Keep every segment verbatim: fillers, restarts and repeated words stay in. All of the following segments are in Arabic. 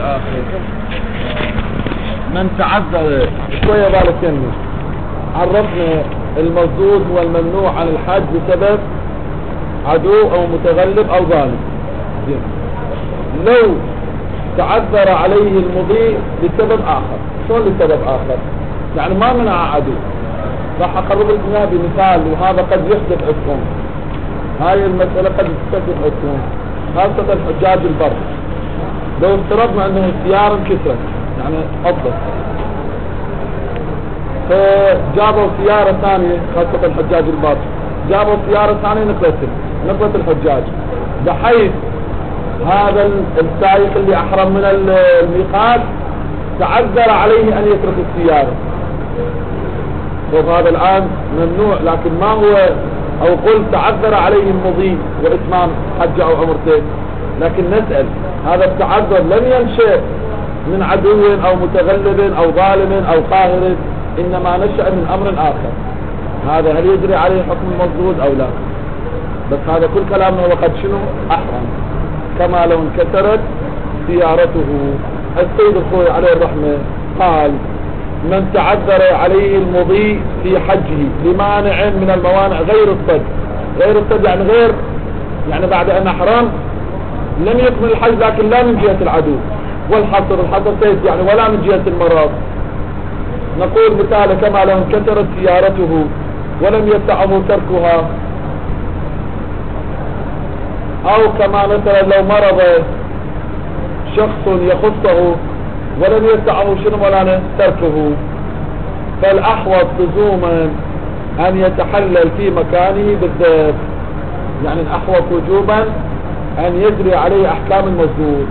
الآخر. من تعذر شوية بالك عرفنا المردود والممنوع عن الحج بسبب عدو او متغلب او ظالم. لو تعذر عليه المضي بسبب اخر، شلون لسبب اخر؟ يعني ما منع عدو، راح اقرب لكم اياها بمثال، وهذا قد يحدث عندكم هاي المسألة، قد تحدث عندكم خاصة حجاج البر. لو افترضنا انه السيارة انكسرت يعني أضبط، فجابوا سيارة ثانية خاصة حجاج البر، جابوا سيارة ثانية نقلت نقلت الحجاج، بحيث هذا السائق اللي أحرم من الميقات تعذر عليه أن يترك السيارة، وهذا الآن ممنوع. لكن ما هو، أو قل تعذر عليه المضي وإتمام حجة أو عمرته، لكن نسأل هذا التعذر لم ينشأ من عدو أو متغلب أو ظالم أو قاهر، إنما نشأ من أمر آخر. هذا هل يجري عليه حكم المردود أو لا؟ بس هذا كل كلامنا وقد شنو أحرم، كما لو انكسرت سيارته. السيد الخوي عليه الرحمة قال: من تعذر عليه المضي في حجه لمانع من الموانع غير الصد. غير الصد يعني غير، يعني بعد أن أحرم لم يكمل الحج، لكن لا من جهة العدو والحصر، الحصر سيد يعني، ولا من جهة المرض. نقول مثال: كما لو انكسرت سيارته ولم يسعه تركها، أو كما مثلا لو مرض شخص يخصه ولم يسعه شنو مولانا تركه، فالأحوط لزوما أن يتحلل في مكانه بالذات. يعني الأحوط وجوبا أن يجري عليه أحكام المسدود.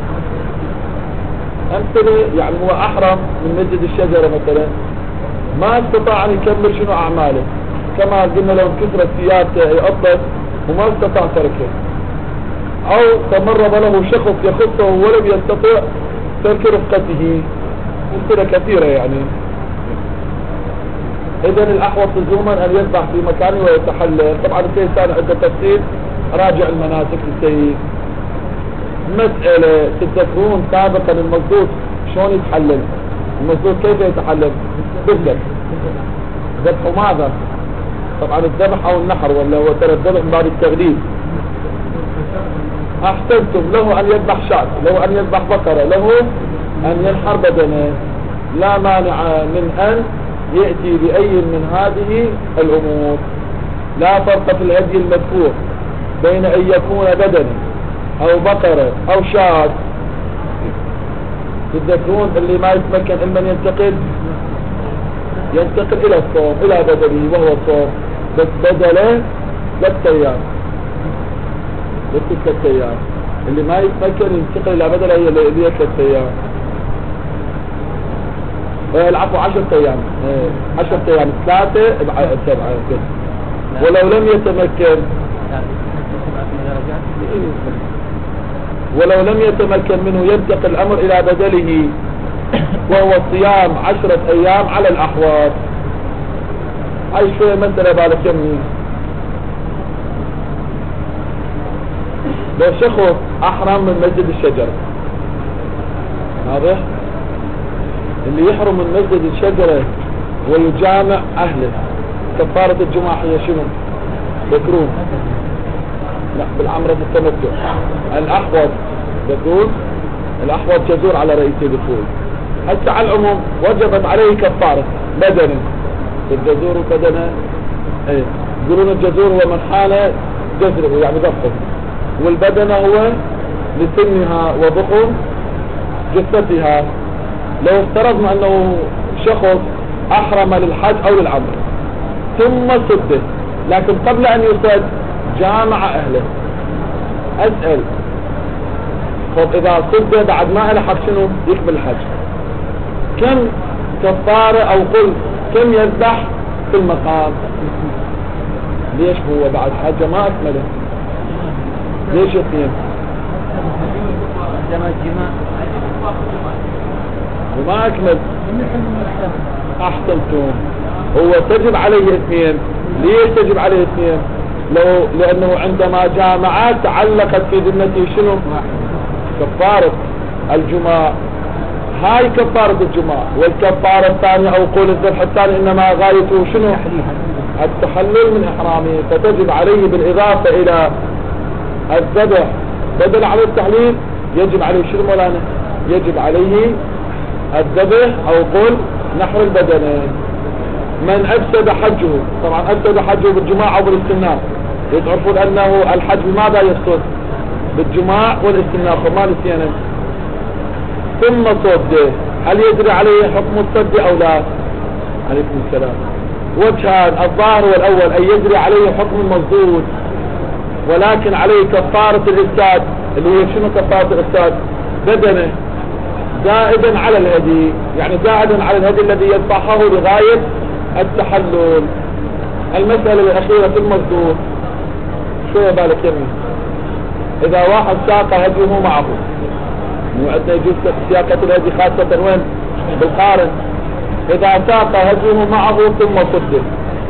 أمثلة يعني هو أحرم من مسجد الشجرة مثلا، ما استطاع أن يكمل شنو أعماله، كما قلنا لو انكسرت سيارته يقبض وما استطاع تركه، أو تمرض له شخص يخصه ولم يستطيع ترك رفقته، أمثلة كثيرة يعني. إذن الأحوط لزوما أن يذبح في مكانه ويتحلل. طبعا السيد ثاني عنده تفصيل، راجع المناسك للسيد. مسألة تذكرون سابقا المسدود شلون يتحلل؟ المسدود كيف يتحلل؟ بالذبح. ذبح ماذا؟ طبعا الذبح او النحر، ولا هو ترى الذبح من باب التغليب. احسنتم، له ان يذبح شاة، له ان يذبح بقرة، له ان ينحر بدنه، لا مانع من ان يأتي بأي من هذه الامور. لا فرق في الهدي المذكور بين ان يكون بدنه او بقرة او شاة. تذكرون اللي ما يتمكن اما ينتقل ينتقل الى الصوم، الى بدنه وهو الصوم، بس بدله ثلاث ايام، بس ثلاث ايام. اللي ما يتمكن ينتقل الى بدله هي اللي هي ثلاث ايام، العفو عشرة ايام، عشرة ايام، ثلاثة سبعة كده. ولو لم يتمكن ولو لم يتمكن منه ينتقل الامر الى بدله، وهو صيام عشرة ايام على الاحوال. هاي شوية مسألة بالك يمي. لو شخص احرم من مسجد الشجرة، واضح؟ اللي يحرم من مسجد الشجرة ويجامع اهله، كفارة الجمعة هي شنو؟ ذكرون لا بالعمرة التمتع. الأحوط يقول الأحوط جزور على رئيسه بالفوز. حتى على العموم وجبت عليه كفارة بدنه، الجزور بدنه ايه، يقولون الجزور هو من حال جزره يعني ضخم، والبدنه هو لسنها وضخم جثتها. لو افترضنا انه شخص احرم للحج او للعمر ثم صده، لكن قبل ان يصد جامع اهله، اسأل طب اذا صد بعد ما الحق شنو يقبل الحج، كم كفارة او قل كم يذبح في المقام؟ ليش هو بعد حاجة ما اكمله؟ ليش اثنين؟ وما اكمل. احسنتم، هو تجب عليه اثنين. ليش تجب عليه اثنين؟ لو لانه عندما جامعات تعلقت في ذمته شنو؟ كفارة الجماع. هاي كفارة الجماع. والكفارة الثانية أو قول الذبح الثاني إنما غايته شنو؟ التحلل من إحرامه، فتجب عليه بالإضافة إلى الذبح بدل على التحليل يجب عليه شنو مولانا؟ يجب عليه الذبح أو قول نحر البدنين. من أفسد حجه، طبعا أفسد حجه بالجماع أو بالاستمناء، تعرفون أنه الحج بماذا يفسد؟ بالجماع والاستمناء، فما نسينا. ثم صده، هل يجري عليه حكم الصد أو لا؟ عليكم السلام. وجهان، الظاهر والأول أن يجري عليه حكم المصدود، ولكن عليه كفارة الإفساد، اللي هي شنو كفارة الإفساد؟ بدنه زائدا على الهدي، يعني زائدا على الهدي الذي يذبحه لغاية التحلل. المسألة الأخيرة في المصدود، شو بالك يمي؟ إذا واحد ساق هديه معه، مو عندنا يجوز سياقة الهدي خاصة وين؟ بالقارن. إذا ساق هديه معه ثم صدق،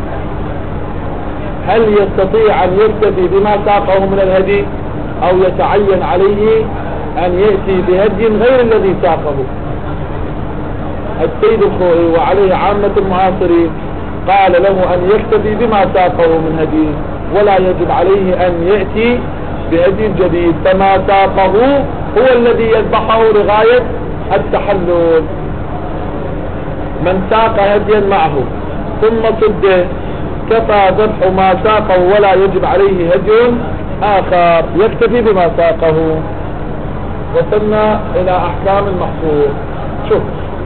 هل يستطيع أن يكتفي بما ساقه من الهدي أو يتعين عليه أن يأتي بهدي غير الذي ساقه؟ السيد الخوئي وعليه عامة المعاصرين قال له أن يكتفي بما ساقه من هدي، ولا يجب عليه أن يأتي بهدي جديد، فما ساقه هو الذي يذبحه لغاية التحلل. من ساق هديا معه ثم صده كفى ذبح ما ساقه ولا يجب عليه هدي آخر، يكتفي بما ساقه. وصلنا إلى أحكام المحصور. شوف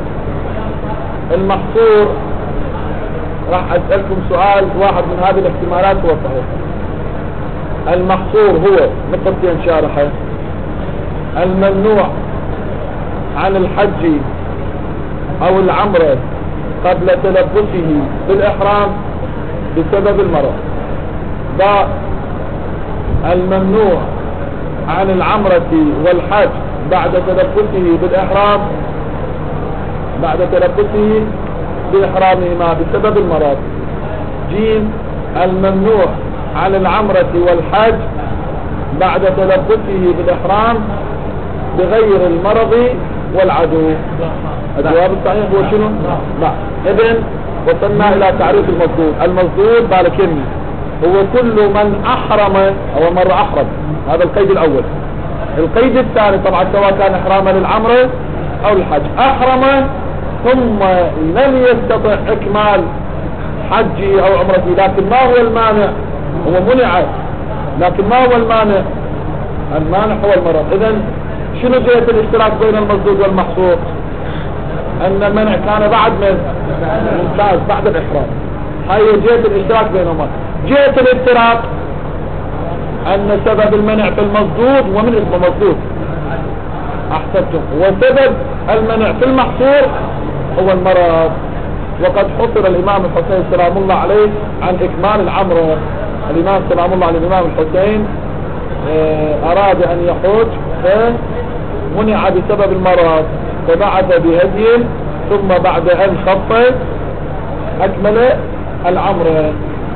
المحصور، راح أسألكم سؤال واحد من هذه الاحتمالات هو صحيح. المحصور هو نقطتين شارحة: الممنوع عن الحج أو العمرة قبل تلبسه بالإحرام بسبب المرض. باء الممنوع عن العمرة والحج بعد تلبسه بالإحرام بعد تلبسه بإحرامهما بسبب المرض. جيم الممنوع عن العمرة والحج بعد تلبسه بالإحرام بغير المرض والعدو. الجواب الصحيح هو شنو؟ نعم. إذن وصلنا إلى تعريف المصدود. المصدود بالكني هو كل من أحرم أول مرة أحرم، هذا القيد الأول. القيد الثاني طبعا سواء كان إحراما للعمرة أو الحج، أحرم ثم لم يستطع إكمال حجه أو عمرته، لكن ما هو المانع؟ هو منع، لكن ما هو المانع؟ المانع هو المرض. إذن شنو جهة الاشتراك بين المصدود والمحصور؟ أن المنع كان بعد من ممتاز بعد الإحرام. هاي جهة الاشتراك بينهما. جهة الافتراق أن سبب المنع في المصدود ومن اسمه مصدود، أحسبتم، وسبب المنع في المحصور هو المرض. وقد حصر الإمام الحسين سلام الله عليه عن إكمال العمرة. الإمام سلام الله على الإمام الحسين أراد أن يحج فمنع بسبب المرض، فبعث بهدي ثم بعد أن خف أكمل العمرة.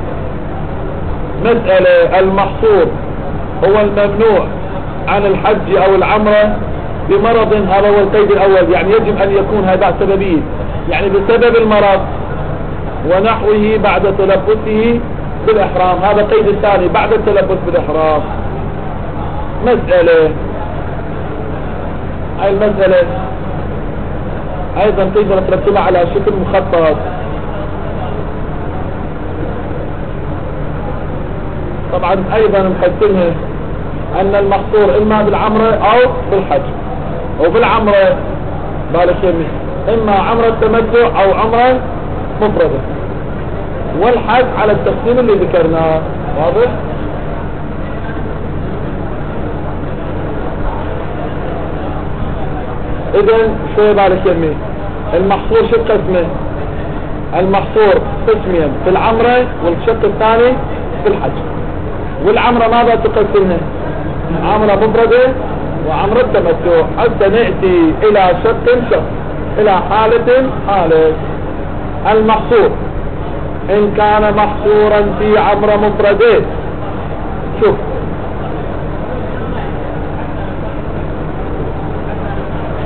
مسألة المحصور هو الممنوع عن الحج أو العمرة بمرض، هذا هو القيد الأول، يعني يجب أن يكون هذا سببي، يعني بسبب المرض ونحوه بعد تلبسه بالإحرام. هذا قيد الثاني بعد التلبس بالإحرام. مسألة هاي المسألة أيضا تقدر ترتبها على شكل مخطط. طبعا أيضا نقسمها أن المحصور إما بالعمرة أو بالحج. وبالعمرة بالك يمي إما عمرة تمتع أو عمرة مفردة، والحج على التقسيم اللي ذكرناه. واضح؟ إذن شو بالك يمي المحصور شو قسمه؟ المحصور قسمين في العمرة والشق الثاني في الحج. والعمرة ماذا تقسمها؟ عمرة مفردة وعمرة تمتع. حتى نأتي إلى شق شق، إلى حالة حالة. المحصور إن كان محصورا في عمرة مفردة، شوف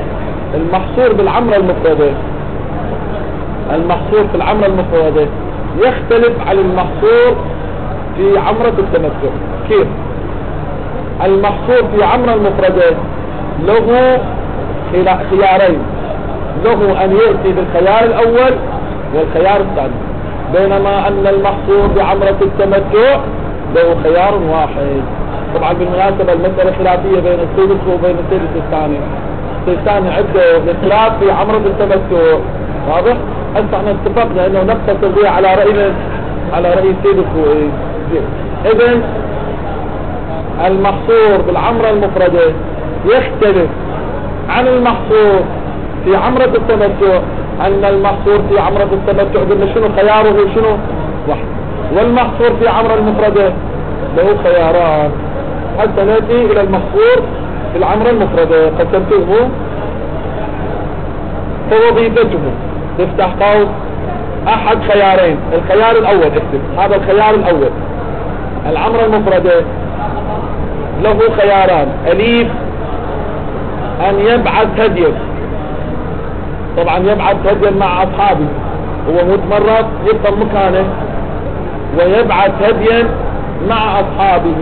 المحصور بالعمرة المفردة، المحصور في العمرة المفردة يختلف عن المحصور في عمرة التمتع. كيف؟ المحصور في عمرة المفردة له خيارين، له أن يأتي بالخيار الأول والخيار الثاني، بينما أن المحصور بعمرة التمتع له خيار واحد. طبعا بالمناسبة المسألة خلافية بين السدس وبين السدس الثاني، الثاني عنده الاختلاف في عمرة التمتع، واضح؟ هسه احنا اتفقنا انه نقتصر بها على رأي على رأي السدس وايه. اذن المحصور بالعمرة المفردة يختلف عن المحصور في عمرة التمتع، ان المحصور في عمرة التمتع قلنا شنو خياره شنو واحد، والمحصور في عمرة المفردة له خياران. حتى نأتي الى المحصور في العمرة المفردة قسمته فوظيفته تفتح قوس احد خيارين. الخيار الاول اكتب هذا الخيار الاول، العمرة المفردة له خياران: اليف ان يبعث هديا، طبعا يبعث هديا مع اصحابه، هو متمرد يبقى مكانه ويبعث هديا مع اصحابه،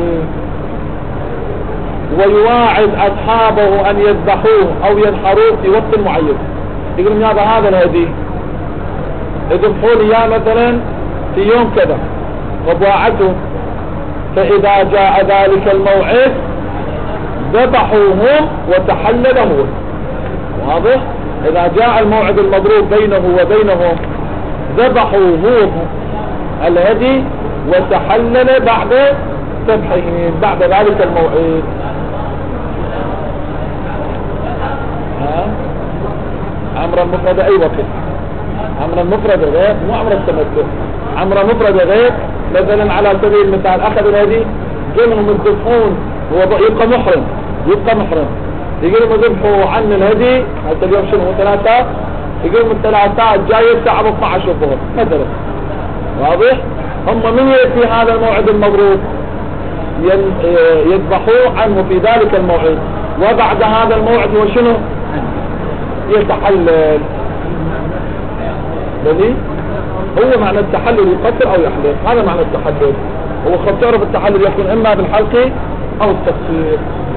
ويواعد اصحابه ان يذبحوه او ينحروه في وقت معين. يقولون يابا هذا الهدي اذبحوا لي اياه مثلا في يوم كذا، وبواعته، فاذا جاء ذلك الموعد ذبحوهم وتحلل هو. واضح؟ اذا جاء الموعد المضروب بينه وبينهم ذبحوا هو الهدي وتحلل بعد ذبحهم بعد ذلك الموعد. ها عمرة مفردة اي وقت، عمرة مفردة غير، مو عمرة التمتع. عمرة مفردة غير، مثلا على سبيل المثال اخذ الهدي قلهم يذبحون، هو يبقى محرم، يبقى محرم، يقولون يذبحوا عن الهدي هذا اليوم شنو ثلاثة، يقولون الثلاثاء الجاي الساعة اثني عشر الظهر مثلا. واضح؟ هم من يأتي هذا الموعد المضروب يذبحوه عنه في ذلك الموعد، وبعد هذا الموعد هو شنو؟ يتحلل. بني هو معنى التحلل يقصر او يحلل، هذا معنى التحلل. هو خد تعرف التحلل يكون اما بالحلق او التقصير.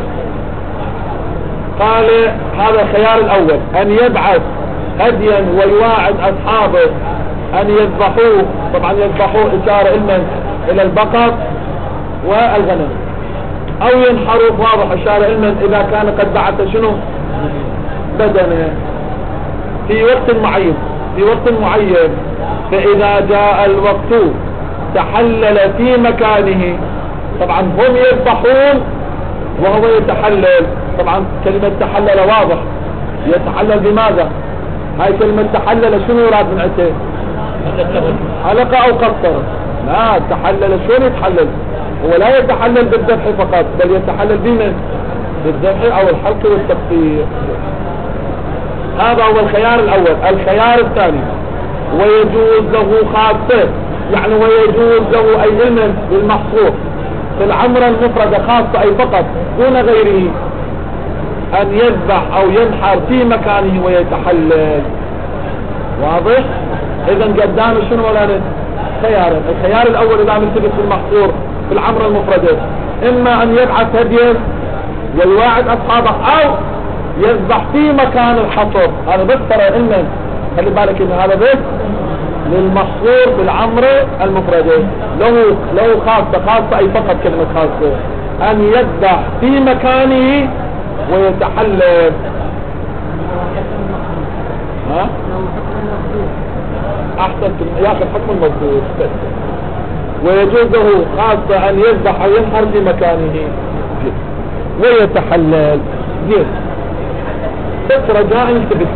قال هذا الخيار الاول ان يبعث هديا ويواعد اصحابه ان يذبحوه، طبعا يذبحوه اشاره علما الى البقر والغنم، او ينحروه واضح اشاره علما اذا كان قد بعث شنو بدنه في وقت معين، في وقت معين. فاذا جاء الوقت تحلل في مكانه، طبعا هم يذبحون وهو يتحلل. طبعا كلمة تحلل واضح، يتحلل بماذا؟ هاي كلمة تحلل شنو يراد من عته؟ حلقة او قصر؟ لا، تحلل شلون يتحلل؟ هو لا يتحلل بالذبح فقط، بل يتحلل بمن؟ بالذبح او الحلق والتقصير. هذا هو الخيار الاول. الخيار الثاني ويجوز له خاصة، يعني ويجوز له اي علم بالمحصور في العمرة المفردة خاصة اي فقط دون غيره ان يذبح او ينحر في مكانه ويتحلل. واضح؟ اذا قدام شنو ولا خيار. الخيار الاول اذا نلتبس في المحصور في العمرة المفردة اما ان يبعث هديا ويواعد اصحابه او يذبح في مكان الحصر. هذا بس ترى علما، خلي بالك ان هذا بس للمحصور بالعمرة المفردة، له له خاصة خاصة اي فقط كلمة خاصة، ان يذبح في مكانه ويتحلل. ها احسن ياخذ حكم المذكور. ويجوز له خاصة ان يذبح او ينحر في مكانه ويتحلل. زين، بس رجاء انتبه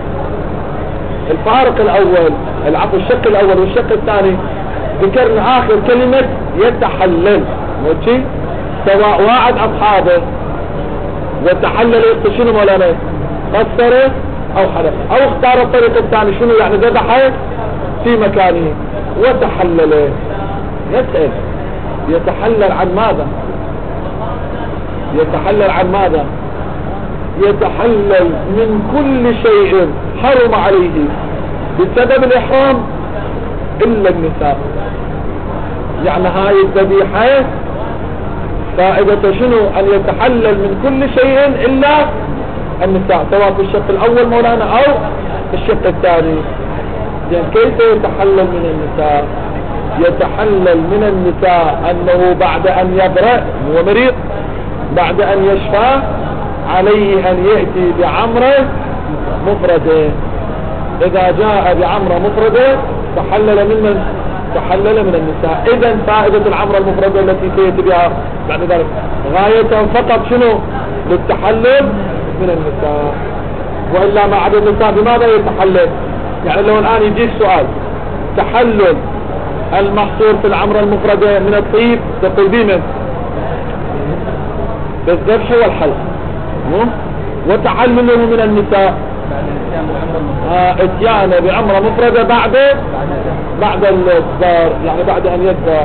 الفارق الاول، العفو الشق الاول والشق الثاني ذكرنا اخر كلمة يتحلل، ماشي؟ سواء واعد اصحابه وتحلل يقصد شنو مولانا؟ قصر او حلق، او اختار الطريق الثاني شنو يعني ذبح في مكانه وتحلل. نسأل يتحلل عن ماذا؟ يتحلل عن ماذا؟ يتحلل من كل شيء حرم عليه بسبب الإحرام إلا النساء. يعني هاي الذبيحة فائدة شنو؟ أن يتحلل من كل شيء إلا النساء، سواء في الشق الأول مولانا أو الشق الثاني. يعني كيف يتحلل من النساء؟ يتحلل من النساء أنه بعد أن يبرأ هو مريض، بعد أن يشفى عليه أن يأتي بعمرة مفردة. إذا جاء بعمرة مفردة تحلل من تحلل من النساء. إذا فائدة العمرة المفردة التي سيأتي بها بعد ذلك غاية فقط شنو؟ للتحلل من النساء، وإلا ما عدا النساء بماذا يتحلل؟ يعني لو الآن يجيك سؤال تحلل المحصور في العمرة المفردة من الطيب تقول بمن؟ بالذبح والحلق. وتحلله من النساء آه اتيان بعمرة مفردة بعد بعد الإصدار، يعني بعد أن يذبح.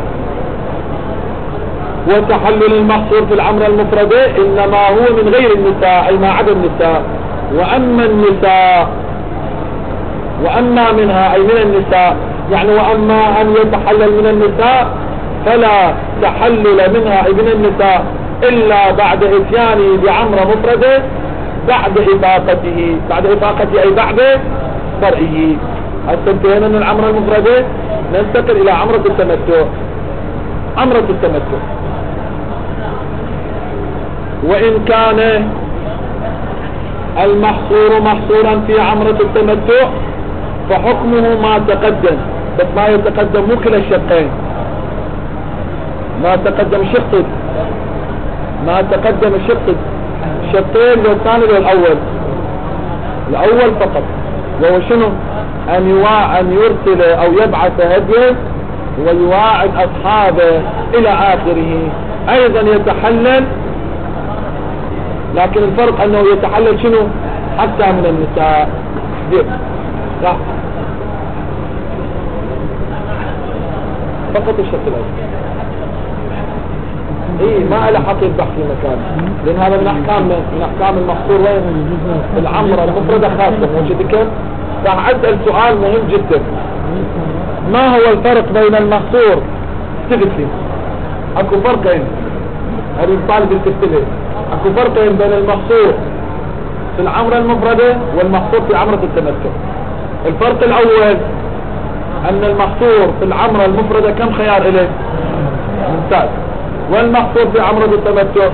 وتحلل المحصور في العمرة المفردة إنما هو من غير النساء، أي ما عدا النساء. وأما النساء وأما منها أي من النساء، يعني وأما أن يتحلل من النساء فلا تحلل منها أي من النساء إلا بعد إتيانه بعمرة مفردة بعد إفاقته، بعد إفاقته أي بعد فرعه. انتهينا من العمرة المفردة، ننتقل إلى عمرة التمتع. عمرة التمتع وإن كان المحصور محصورا في عمرة التمتع فحكمه ما تقدم، بس ما يتقدم مو كلا الشقين، ما تقدم شق ما تقدم الشق شقين، لو الثاني لو الأول الأول فقط، وهو شنو؟ أن يوا أن يرسل أو يبعث هديه ويواعد أصحابه إلى آخره. أيضا يتحلل، لكن الفرق أنه يتحلل شنو؟ حتى من النساء. صح، فقط الشق الأول. ايه ما له حق يذبح في مكان، لان هذا من احكام من احكام المحصور وين؟ العمرة المفردة خاصة. وجدك راح اسأل سؤال مهم جدا، ما هو الفرق بين المحصور؟ تفتي اكو فرقين، هذه الطالب التفتي اكو فرقين بين المحصور في العمرة المفردة والمحصور في عمرة التمتع. الفرق الاول ان المحصور في العمرة المفردة كم خيار اليه؟ ممتاز. والمحصور في عمرة التمتع.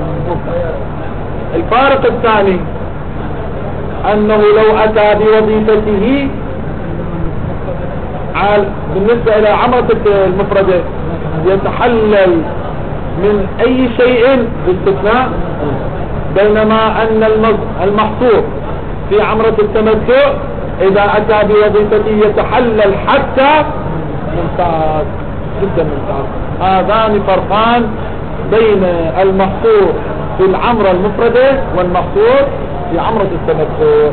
الفارق الثاني أنه لو أتى بوظيفته بالنسبة إلى عمرة المفردة يتحلل من أي شيء باستثناء، بينما أن المحصور في عمرة التمتع إذا أتى بوظيفته يتحلل حتى. ممتاز جدا ممتاز. هذان فرقان بين المحصور في العمرة المفردة والمحصور في عمرة التمتع،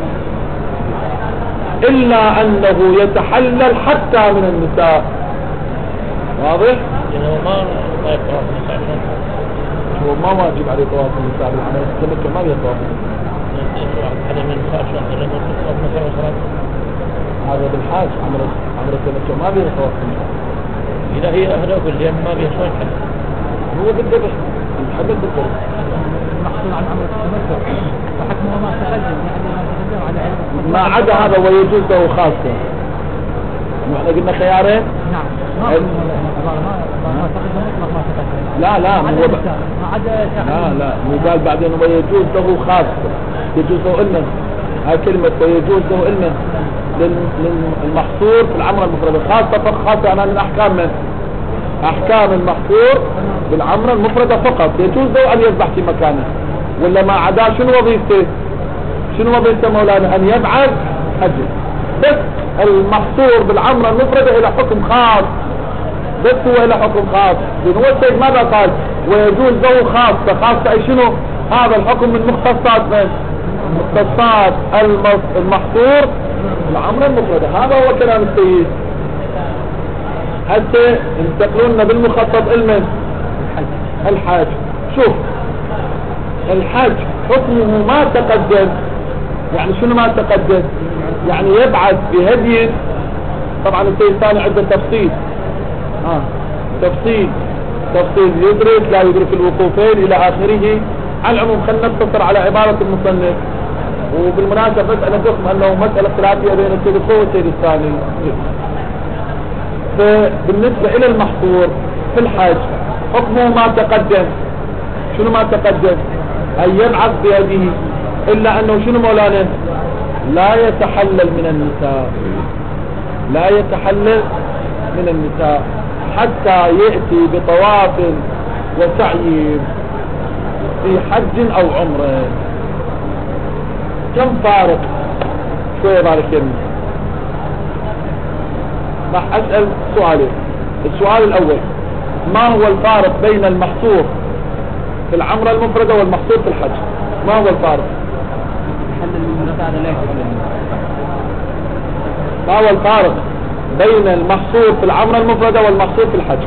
إلا أنه يتحلل حتى من النساء. واضح؟ يعني هو ما ما يطواف النساء، هو ما واجب عليه طواف النساء بالعمرة التمتع، ما يطواف. هذا من النساء شلون لما تطواف النساء وصلاة؟ هذا بالحاج. عمرة عمرة التمتع ما بيه طواف النساء. إذا هي أهله باليم ما بيسوي حد، هو بالذبح الحمل بالذبح. المحصول عن عمرة التمتع فحكمه ما تقدم، يعني ما تقدم على علم ما عدا هذا ويجوز له خاصة. احنا قلنا خيارين. نعم ما ما ما تقدم مطلق ما تقدم. لا لا ما عدا لا لا مو قال بعدين ويجوز له خاصة، يجوز له علما. هاي كلمة ويجوز له علما للمحصور في العمرة المفردة خاصة فقط. خاصة أنا من أحكام من أحكام المحصور بالعمرة المفردة فقط يجوز له أن يذبح في مكانه، ولا ما عدا شنو وظيفته؟ شنو وظيفته مولانا؟ أن يبعث أجل. بس المحصور بالعمرة المفردة إلى حكم خاص، بس هو إلى حكم خاص. لأن هو السيد ماذا قال؟ ويجوز له خاصة. خاصة أي شنو؟ هذا الحكم من مختصات من مختصات المحصور العمرة المفردة. هذا هو كلام السيد. حتى انتقلون بالمخطط علما الحاج. شوف الحج حكمه ما تقدم. يعني شنو ما تقدم؟ يعني يبعث بهدي. طبعا الشيء الثاني عنده تفصيل آه. تفصيل تفصيل يدرك لا يدرك الوقوفين الى اخره. على العموم خلينا نقتصر على عبارة المصنف. وبالمناسبة مسألة فهم انه مسألة خلافية بين السيد الأول والسيد الثاني. فبالنسبة الى المحصور في الحج حكمه ما تقدم. شنو ما تقدم؟ ان يبعث بهديه، الا انه شنو مولانا؟ لا يتحلل من النساء، لا يتحلل من النساء حتى يأتي بطواف وسعي في حج او عمره. كم فارق؟ شوية بارك يمين. راح اسأل سؤالين. السؤال الاول، ما هو الفارق بين المحصور في العمرة المفردة والمحصور في الحج؟ ما هو الفارق؟ ما هو الفارق بين المحصور في العمرة المفردة والمحصور في الحج؟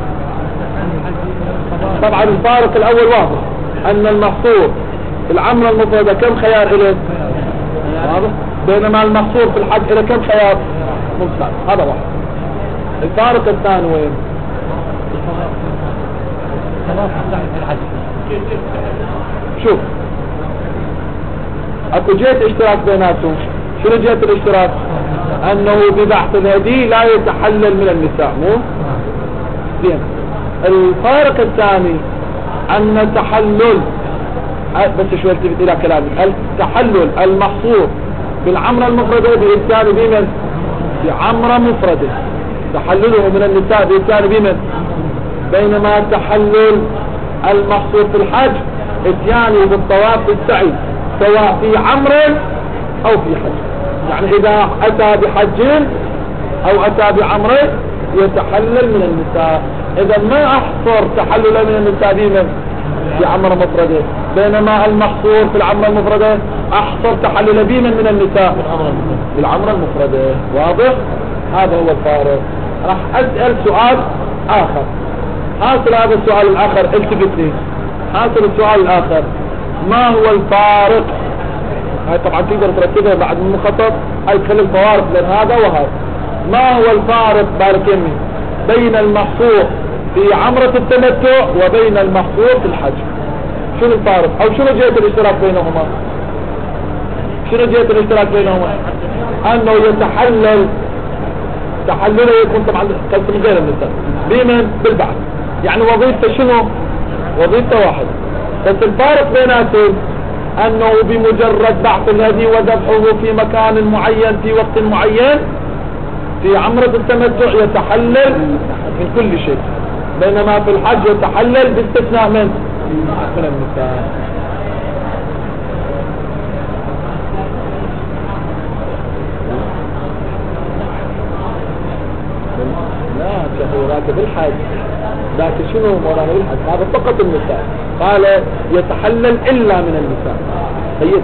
طبعا الفارق الاول واضح، ان المحصور في العمرة المفردة كم خيار إليه؟ واضح. بينما المحصور في الحج إلى كم خيار؟ ممتاز، هذا واحد. الفارق الثاني وين؟ شوف اكو جهة اشتراك بيناتهم. شنو جهة الاشتراك؟ انه ببحث الهدي لا يتحلل من النساء. مو زين. الفارق الثاني ان تحلل، بس شوي التفت الى كلامي، التحلل المحصور بالعمرة المفردة بإتيان بمن؟ بعمرة مفردة، تحلله من النساء بإتيان بمن؟ بينما تحلل المحصور في الحج اتيانه بالطواف بالسعي سواء في عمر او في حج. يعني اذا اتى بحج او اتى بعمر يتحلل من النساء. اذا ما احصر تحلل من النساء بمن؟ بعمرة مفردة، بينما المحصور في العمرة المفردة احصر تحلل بمن من النساء؟ بالعمرة المفردة. واضح؟ هذا هو الفارق. راح اسأل سؤال اخر. حاصل هذا السؤال الاخر، التفت لي. حاصل السؤال الاخر، ما هو الفارق؟ هاي طبعا تقدر ترتبها بعد من المخطط، هاي تخلي الفوارق بين هذا وهذا. ما هو الفارق بارك يمي بين المحصور في عمرة التمتع وبين المحصور في الحج؟ شنو الفارق او شنو جهة الاشتراك بينهما؟ شنو جهة الاشتراك بينهما؟ انه يتحلل، تحلله يكون طبعا من غير النساء بمن؟ بالبعث. يعني وظيفته شنو؟ وظيفته واحد، بس الفارق بيناتهم انه بمجرد بعث الهدي وذبحه في مكان معين في وقت معين في عمرة التمتع يتحلل من كل شيء، بينما في الحج يتحلل باستثناء من؟ من النساء. لا شيخ ذاك بالحج، ذاك شنو مولانا بالحج؟ هذا فقط النساء. قال يتحلل الا من النساء. سيد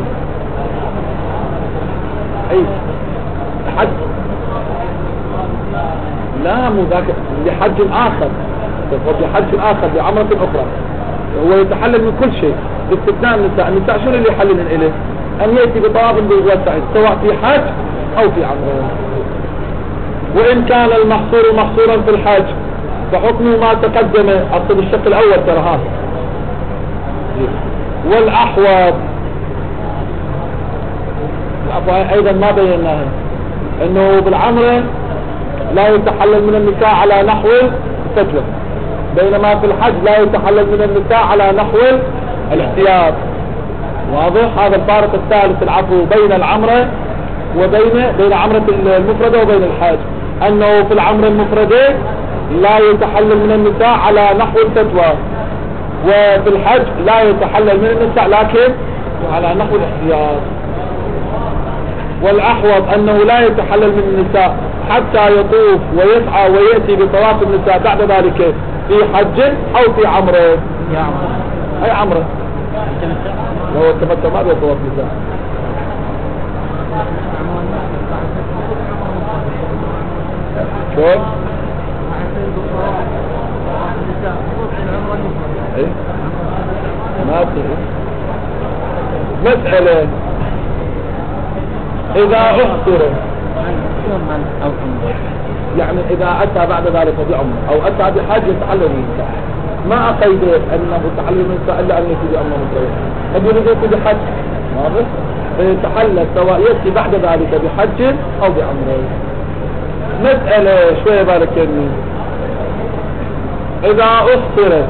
اي حج لا مو ذاك لحج اخر، لحج اخر بعمرة اخرى هو يتحلل من كل شيء باستثناء النساء. النساء شنو اللي يحللن اليه؟ ان يأتي بطواف وسعي سواء في حج او في عمره. وان كان المحصور محصورا في الحج فحكمه ما تقدم. اقصد الشق الاول ترى هذا. والاحوط ايضا ما بيناها انه بالعمره لا يتحلل من النساء على نحو الفتوى، بينما في الحج لا يتحلل من النساء على نحو الاحتياط. واضح؟ هذا الفارق الثالث العفو بين العمره وبين بين عمرة المفردة وبين الحج، انه في العمرة المفردة لا يتحلل من النساء على نحو الفتوى، وفي الحج لا يتحلل من النساء لكن على نحو الاحتياط. والاحوط انه لا يتحلل من النساء حتى يطوف ويسعى ويأتي بطواف النساء بعد ذلك في حج او في عمره. اي عمره؟ لو التمتع ما بيه طواف نساء. شوف ايه ما بتعرف مسألة إذا أحصر يعني إذا أتى بعد ذلك بعمر أو أتى بحج يتحلل النساء، ما أقيد أنه تحلل النساء إلا أن يأتي بأمر متوسط، قد يأتي بحج واضح، فيتحلل سواء يأتي بعد ذلك بحج أو بعمر. مسألة شوية بالك يعني إذا أحصر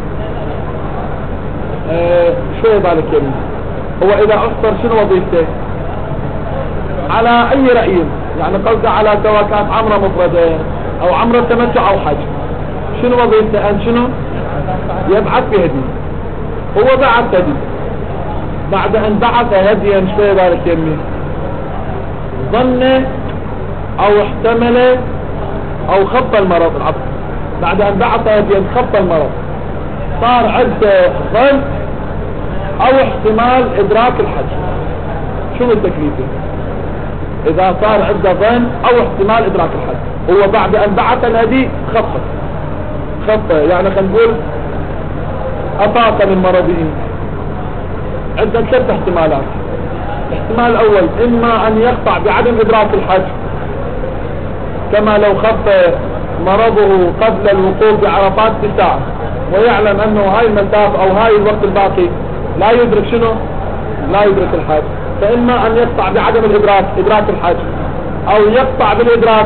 اه شوية بالك يعني هو إذا أحصر شنو وظيفته على أي رأي؟ يعني قصد على سواء كانت عمرة مفردة أو عمرة تمتع أو حج، شنو وظيفته؟ أن شنو يبعث بهدي، هو بعث هدي، بعد أن بعث هديا شوية بالك يمي ظن أو احتمل أو خف المرض، العفو، بعد أن بعث هديا خف المرض صار عنده ظن أو احتمال إدراك الحج، شنو التكليفة؟ إذا صار عنده ظن أو احتمال إدراك الحج، هو بعد أن بعث الهدي خفت خفت يعني خلينا نقول أفاق من مرضه. عندنا ثلاث احتمالات. الاحتمال الأول إما أن يقطع بعدم إدراك الحج كما لو خف مرضه قبل الوقوف بعرفات بساعة ويعلم أنه هاي المسافة أو هاي الوقت الباقي لا يدرك شنو لا يدرك الحج، فإما أن يقطع بعدم الإدراك إدراك الحج أو يقطع بالإدراك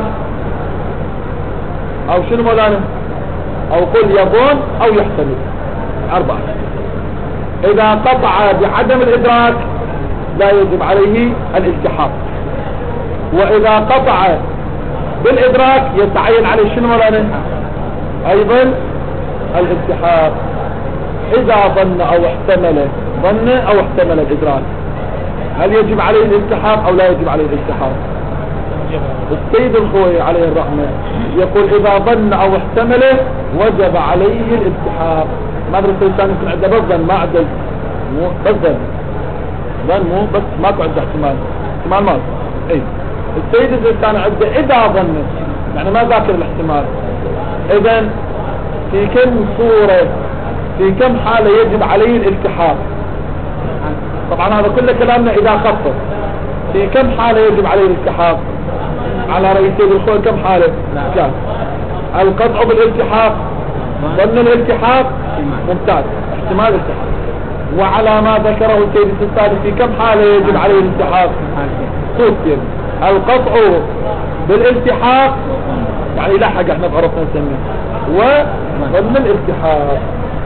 أو شنو مولانا أو قل يظن أو يحتمل. أربعة. إذا قطع بعدم الإدراك لا يجب عليه الالتحاق، وإذا قطع بالإدراك يتعين عليه شنو مولانا أيضا الالتحاق إذا ظن أو احتمل ظن أو احتمل الإدراك. هل يجب عليه الالتحاق أو لا يجب عليه الالتحاق؟ السيد الخوي عليه الرحمة يقول إذا ظن أو احتمله وجب عليه الالتحاق. ما أدري الإنسان يكون عنده بس ظن ما عنده مو بس ظن ظن مو بس ماكو عنده احتمال احتمال ما اي السيد الإنسان عنده إذا ظن يعني ما ذاكر الاحتمال. إذن في كم صورة في كم حالة يجب عليه الالتحاق؟ طبعا هذا كل كلامنا إذا خفف. في كم حالة يجب عليه الالتحاق على رئيس الخوي؟ كم حالة؟ كم؟ القطع بالالتحاق، ظن الالتحاق، ممتاز، احتمال الالتحاق. وعلى ما ذكره السيد الثالث في كم حالة يجب عليه الالتحاق؟ صوتين. القطع بالالتحاق يعني لحق احنا بعرفنا نسميه، وظن الالتحاق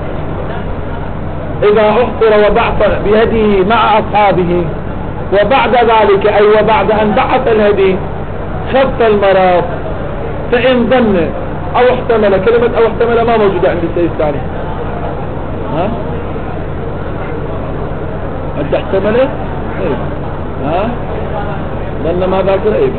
إذا أحصر وبعث بهديه مع أصحابه وبعد ذلك أي وبعد أن بعث الهدي خف المرض فإن ظن أو احتمل، كلمة أو احتمل ما موجودة عند السيد الثاني. ها أنت احتمله؟ إيه. ها ظن ما ذاكر إيه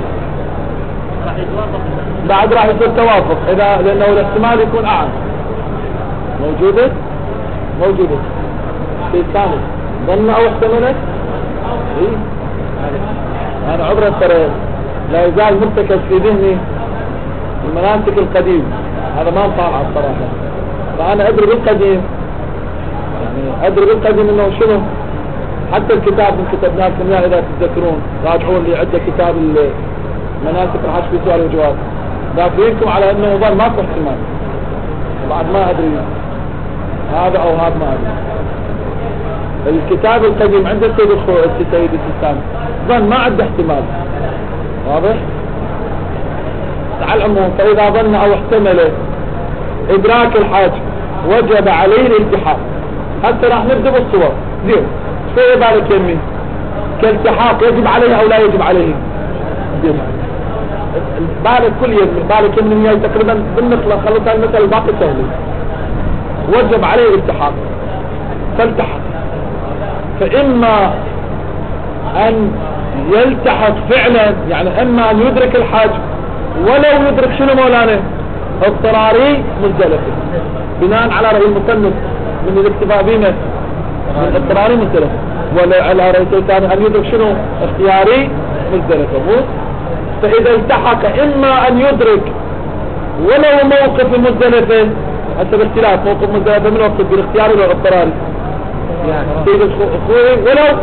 بعد راح يصير توافق إذا لأنه الاحتمال يكون أعلى. موجودة موجودة في الثاني ظن أو احتمله. إيه أنا عبرة ترى لا يزال مرتكز في ذهني المناسك القديم، هذا ما انطالع الصراحة. فأنا أدري بالقديم يعني أدري بالقديم إنه شنو حتى الكتاب من كتبناه لكم إذا تتذكرون راجعون لي عدة كتاب المناسك الحج في سؤال وجواب دافعينكم على إنه ظن ما في احتمال. بعد ما أدري هذا أو هذا ما أدري. الكتاب القديم عند السيد السيد السيستاني ظن ما عنده احتمال واضح. على العموم فإذا ظن أو احتمل إدراك الحاج وجب عليه الالتحاق. حتى راح نبدأ بالصور زين شوية بالك يمي كالتحاق يجب عليه أو لا يجب عليه؟ زين بالك كل يمي بالك يمي تقريبا بالنقلة خلصها المثل الباقي سهل. وجب عليه الالتحاق فالتحق، فإما أن يلتحق فعلا يعني إما أن يدرك الحاج ولو يدرك شنو مولانا اضطراري مزدلفة بناء على رأي المصنف من الاكتفاء بما من اضطراري مزدلفة، ولا على رأي الثاني أن يدرك شنو اختياري مزدلفة مو. فإذا التحق إما أن يدرك ولو موقف المزدلفة حسب اختلاف موقف مزدلفة من وقت بالاختياري ولا اضطراري سيد الخوي ولو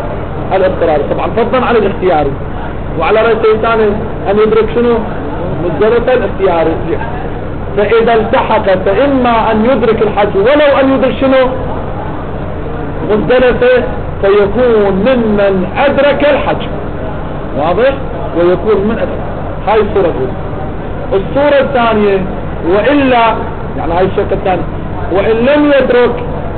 الاضطراري، طبعا فضلا على الاختياري. وعلى رأي ثاني ان يدرك شنو مزدلفة الاختياري. فاذا التحق فاما ان يدرك الحج ولو ان يدرك شنو مزدلفة، فيكون ممن ادرك الحج. واضح؟ ويكون من ادرك. هاي الصورة الاولى. الصورة الثانية والا، يعني هاي الشق الثاني، وان لم يدرك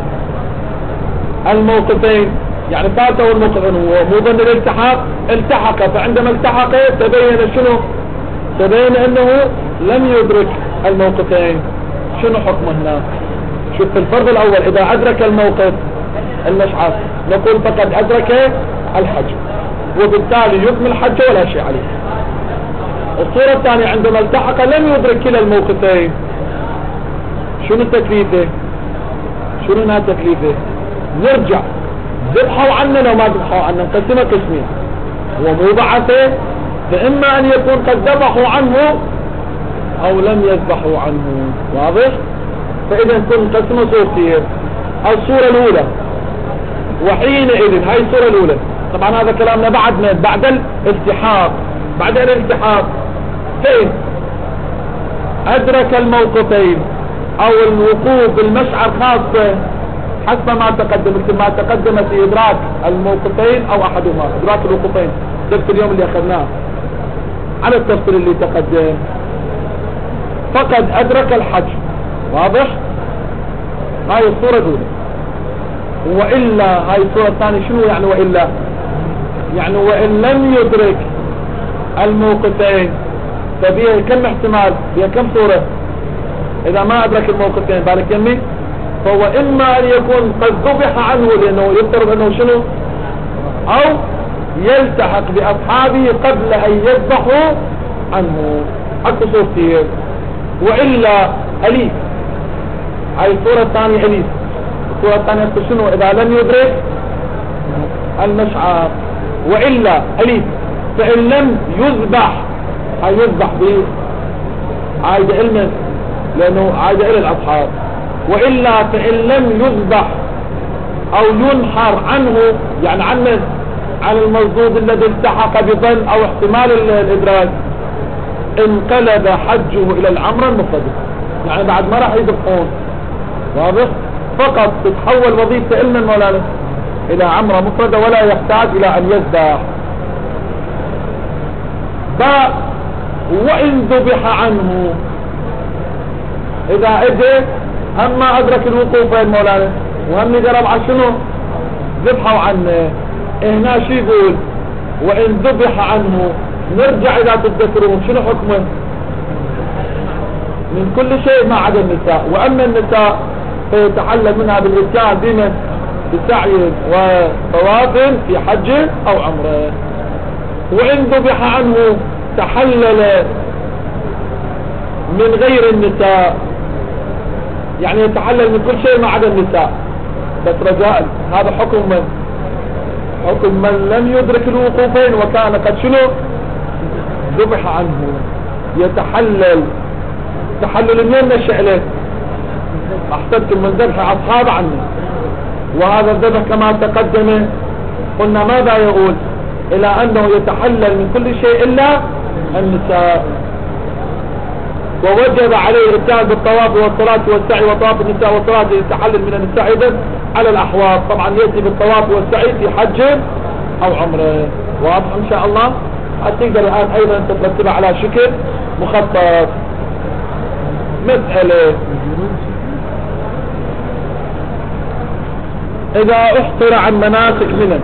الموقفين، يعني فاته الموقفين هو مو ظن الالتحاق، التحق، فعندما التحق تبين شنو؟ تبين انه لم يدرك الموقفين. شنو حكمه هنا؟ شوف في الفرض الاول اذا ادرك الموقف المشعر نقول فقد ادرك الحج، وبالتالي يكمل حجه ولا شيء عليه. الصورة الثانية عندما التحق لم يدرك كلا الموقفين، شنو تكليفه؟ شنو هنا تكليفه؟ نرجع ذبحوا عننا لو ما ذبحوا عننا، نقسمها قسمين. هو مو بعثه، فإما أن يكون قد ذبحوا عنه أو لم يذبحوا عنه. واضح؟ فإذا كن قسمه صورتين. الصورة الأولى وحينئذ، هاي الصورة الأولى. طبعا هذا كلامنا بعد من بعد الالتحاق. بعد الالتحاق فين أدرك الموقفين أو الوقوف بالمشعر خاصة حسب ما تقدم، مثل ما تقدم في إدراك الموقفين أو أحدهما، إدراك الوقوفين درس اليوم اللي أخذناه على التفصيل اللي تقدم، فقد أدرك الحج. واضح؟ هاي الصورة الأولى. وإلا هاي الصورة الثانية شنو يعني وإلا؟ يعني وإن لم يدرك الموقفين فبيه كم احتمال؟ بيه كم صورة؟ إذا ما أدرك الموقفين بالك يمي، فهو إما أن يكون قد ذبح عنه لأنه يفترض أنه شنو، أو يلتحق بأصحابه قبل أن يذبحوا عنه. أكو صورتين. وإلا أليف، هاي الصورة الثانية أليف. الصورة الثانية شنو؟ إذا لم يدرك المشعر. وإلا أليف، فإن لم يذبح، هاي يذبح به عايدة علما لأنه عايدة إلى الأصحاب. وإلا فإن لم يذبح أو ينحر عنه، يعني عن عن المصدود الذي التحق بظن أو احتمال الإدراك، انقلب حجه إلى العمرة المفردة، يعني بعد ما راح يذبحون. واضح؟ فقط تتحول وظيفة علما ولا لا إلى عمرة مفردة ولا يحتاج إلى أن يذبح. باء وإن ذبح عنه، إذا إجى هم ما أدرك الوقوفين مولانا وهم جرب على شنو ذبحوا عنه، هنا شو يقول؟ وإن ذبح عنه، نرجع إذا تتذكرون شنو حكمه؟ من كل شيء ما عدا النساء. وأما النساء فيتحلل منها بالإتيان بمن؟ بسعي وطواف في حج أو عمره. وإن ذبح عنه تحلل من غير النساء، يعني يتحلل من كل شيء ما عدا النساء. بس رجاء هذا حكم من؟ حكم من لم يدرك الوقوفين وكان قد شنو ذبح عنه. يتحلل تحلل من نشأ له، احسبتم من ذبح اصحاب عنه. وهذا الذبح كما تقدم قلنا ماذا يقول؟ الى انه يتحلل من كل شيء الا النساء. ووجب عليه الاتيان بالطواف والصلاة والسعي، وطواف النساء والصلاة يتحلل من النساء ايضا على الاحواض. طبعا يأتي بالطواف والسعي في حج او عمره. واضح ان شاء الله؟ هتقدر الان ايضا تترتبها على شكل مخطط. مسألة اذا احصر عن مناسك منن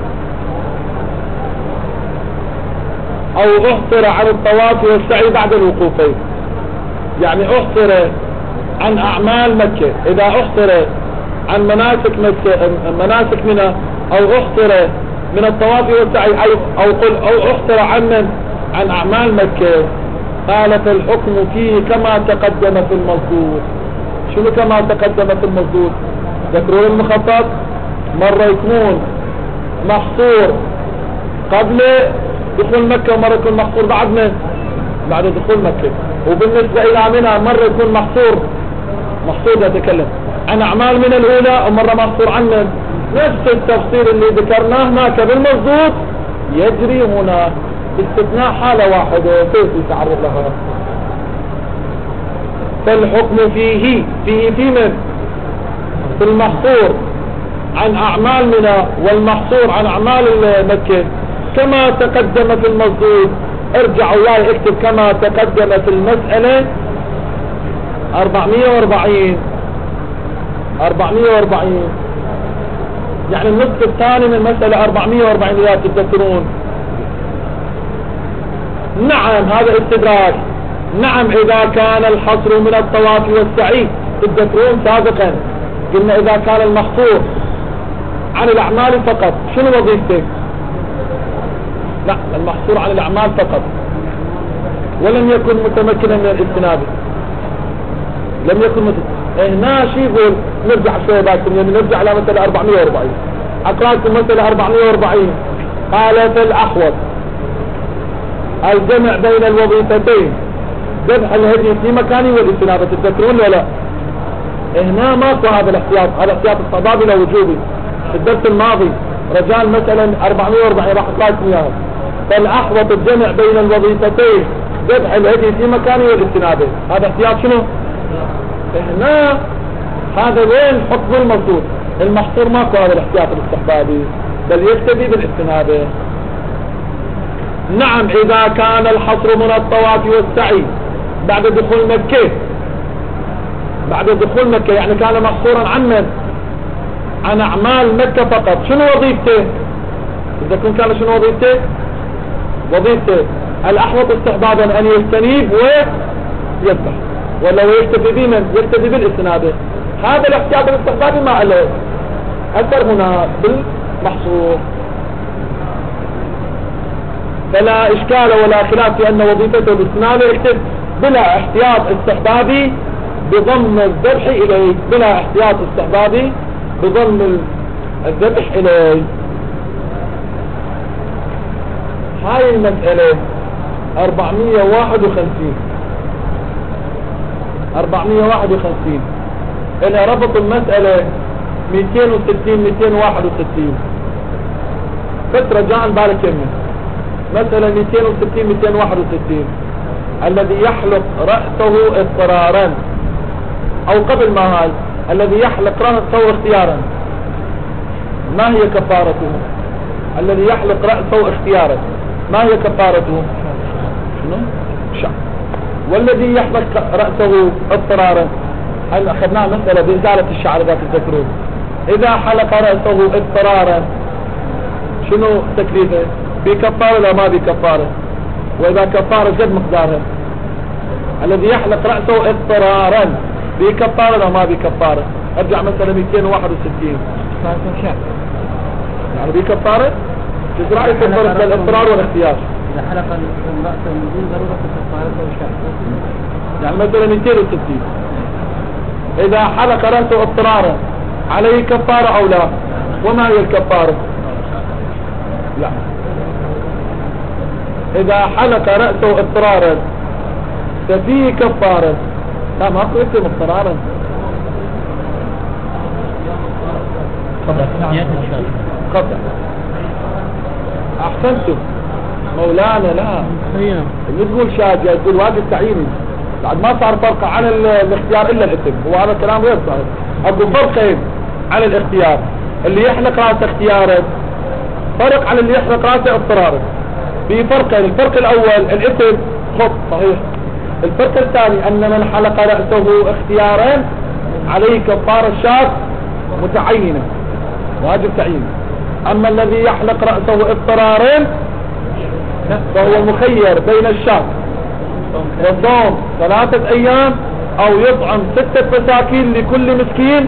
او احصر عن الطواف والسعي بعد الوقوفين، يعني احصر عن اعمال مكة، اذا احصر عن مناسك مكة مناسك منها، او احصر من الطواف والسعي، او قل او احصر عن من عن اعمال مكة، قال فالحكم فيه كما تقدم في المصدور. شنو كما تقدم في المصدور؟ ذكرون المخطط مرة يكون محصور قبل دخول مكة ومرة يكون محصور بعد من بعد دخول مكة. وبالنسبة إلى منها مرة يكون محصور محصور يتكلم عن أعمال من الأولى ومرة محصور عن نفس التفصيل اللي ذكرناه هناك بالمضبوط يجري هنا، باستثناء حالة واحدة سيأتي تعرض لها. فالحكم فيه فيه في من في المحصور عن أعمال منى والمحصور عن أعمال مكة كما تقدم في المضبوط. ارجع وياي اكتب كما تقدم في المسألة أربعمية وأربعين أربعمية وأربعين، يعني النصف الثاني من المسألة أربعمية وأربعين إذا تتذكرون. نعم هذا استدراك. نعم إذا كان الحصر من الطواف والسعي، تتذكرون سابقا قلنا إذا كان المحصور عن الأعمال فقط شنو وظيفته؟ لا، المحصور عن الأعمال فقط ولم يكن متمكنا من الاجتناب، لم يكن متمكنا. هنا شي يقول نرجع شوي باكم، يعني نرجع على مثلا أربعمية وأربعين. أقرأكم مثلا أربعمية وأربعين. قال في الأحوط الجمع بين الوظيفتين ذبح الهدي في مكانه والاجتناب، تتذكرون ولا لا؟ هنا ماكو هذا الاحتياط، هذا احتياط الصبابي لا وجوبي. في الدرس الماضي رجال مثلا أربعمية وأربعين راح أقرأكم إياها. فالأحوط الجمع بين الوظيفتين ذبح الهدي في مكانه والاجتناب، هذا احتياط شنو؟ هنا هذا وين حكم المفروض؟ المحصور ماكو هذا الاحتياط الاستحبابي بل يكتفي بالاجتناب. نعم إذا كان الحصر من الطواف والسعي بعد دخول مكة، بعد دخول مكة يعني كان محصورا عن من؟ عن أعمال مكة فقط. شنو وظيفته؟ إذا كنت كان شنو وظيفته؟ وظيفته الأحوط استحبابا أن يستنيب ويذبح، ولا يكتفي بمن؟ يكتفي بالاستنابة. هذا الاحتياط الاستحبابي ما عليه أثر هنا بالمحصور، فلا إشكال ولا خلاف في أن وظيفته الاستنابة. اكتب بلا احتياط استحبابي بضم الذبح إليه، بلا احتياط استحبابي بضم الذبح إليه. هاي المسألة أربعمية وواحد وخمسين أربعمية وواحد وخمسين إلى ربط المسألة مئتين وستين مئتين وواحد وستين. فترة جاء بالك يمين مسألة مئتين وستين مئتين وواحد وستين. الذي يحلق رأسه اضطرارا، أو قبل ما هاي الذي يحلق رأسه اختيارا ما هي كفارته؟ الذي يحلق رأسه اختيارا ما هي كفارته؟ شنو؟ شعر. والذي يحلق رأسه اضطرارا، هل أخذناها مسألة بإزالة الشعر إذا تذكرون. إذا حلق رأسه اضطرارا شنو تكليفه؟ بكفارة لا ما بكفارة؟ وإذا كفارة قد مقدارها. الذي يحلق رأسه اضطرارا بكفارة لا ما بكفارة؟ أرجع مثلا مئتين وواحد وستين يعني بكفارة. ايش رأيك في فرق الاضطرار والاختيار؟ إذا حلق رأسه من دون ضرورة كفارته وشعر، يعني مثلا مئتين وستين. إذا حلق رأسه اضطرارا عليه كفارة أو لا؟ وما هي الكفارة؟ لا. إذا حلق رأسه اضطرارا ففيه كفارة. لا ما أقول اسم اضطرارا. قطع. أحسنتم مولانا. لا اللي تقول شاجة تقول واجب تعييني، بعد ما صار فرق عن الاختيار إلا الاسم. هو هذا الكلام غير صحيح. أقول فرق عن الاختيار. اللي يحلق رأسه اختيارا فرق عن اللي يحلق رأسه اضطرارا. في فرقين. الفرق الأول الاسم خط صحيح. الفرق الثاني أن من حلق رأسه اختيارا عليه كفارة الشاك متعينة واجب تعيين. أما الذي يحلق رأسه اضطرارا فهو مخير بين الشاك والصوم ثلاثة أيام أو يطعم ستة مساكين لكل مسكين.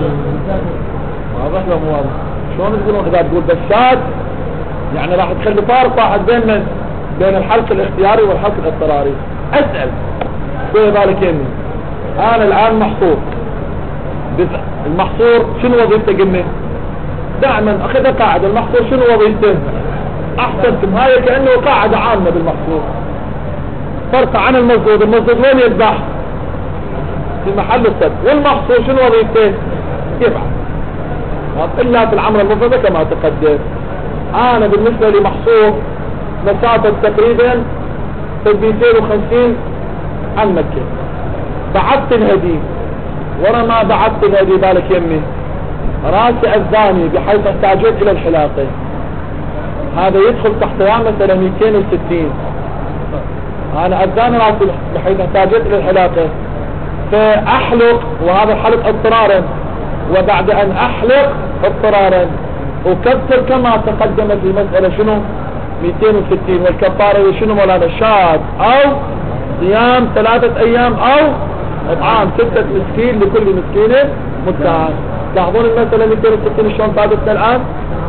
واضح لهم واضح؟ شلون تقولون إذا تقول بالشاك يعني راح تخلي فارق واحد بين من بين الحلق الاختياري والحلق الاضطراري. أسأل شوية بالك يمي أنا الآن محصور. المحصور شنو وظيفته؟ قلنا دائما أخذ قاعدة المحصور شنو وظيفته؟ أحسنتم. هاي كأنه قاعدة عامة بالمحصور. فرق عن المزدود. المزدود وين يذبح؟ في محل السد. والمحصور شنو وظيفته؟ يفعل. إلا في العمرة المفردة كما تقدم. أنا بالنسبة لي محصور مسافة تقريبا مئتين وخمسين عن مكة، بعثت الهدي، ورا ما بعثت الهدي بالك يمي راسي الثاني بحيث احتاجت إلى الحلاقة، هذا يدخل تحت مثلا مئتين وستين. أنا أذان راسي بحيث احتاجت إلى الحلاقة، فأحلق، وهذا الحلق اضطرارا، وبعد أن أحلق اضطرارا أكفر كما تقدم في المسألة شنو مئتين وستين. والكفارة شنو مولانا؟ شاد أو صيام ثلاثة أيام أو إطعام ستة مسكين لكل مسكين مدان. تلاحظون المسألة مئتين وستين شلون ثابتنا الآن؟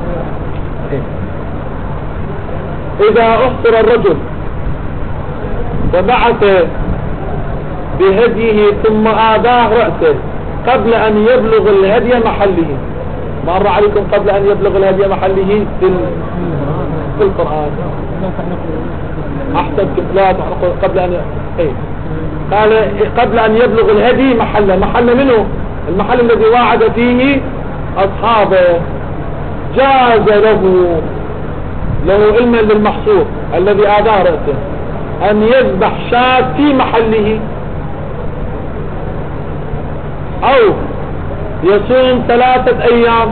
إذا أحصر الرجل وبعث بهديه ثم آذاه رأسه قبل أن يبلغ الهدي محله، مر عليكم قبل أن يبلغ الهدي محله في في القرآن؟ أحسنتم، لا تحرقوا قبل أن إيه؟ قال قبل أن يبلغ الهدي محله. محل منه المحل الذي وعد فيه أصحابه. جاز له له علما للمحصور الذي آذاه رأسه أن يذبح شاة في محله، أو يصوم ثلاثة أيام،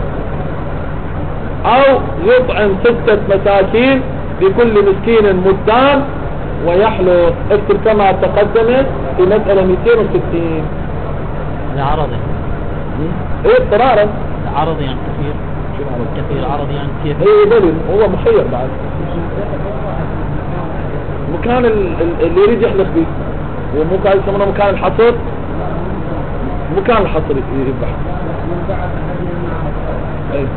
أو يطعم ستة مساكين لكل مسكين مدان ويحلق. اكتب كما تقدم في مسألة مئتين وستين. هذا عرضي. ايه اضطرارا. عرضي يعني كثير. كثير عرضي يعني كثير. ايه دليل، هو مخير بعد. مكان اللي يريد يحلق به، ومكان يسمونه مكان الحصر، مكان الحصر يذبح. ايه